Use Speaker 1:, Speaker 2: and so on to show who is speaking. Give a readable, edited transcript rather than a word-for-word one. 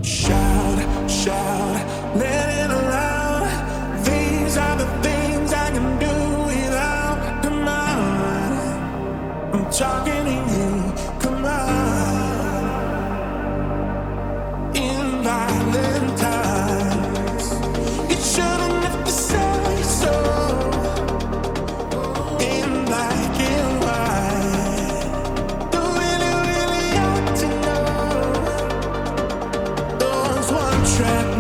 Speaker 1: Shout, shout, let it aloud. These are the things I can do without. Come on, I'm talking to you. Come on, in violent times, you shouldn't have to say so. In black and white, you really, really ought to know. Those one track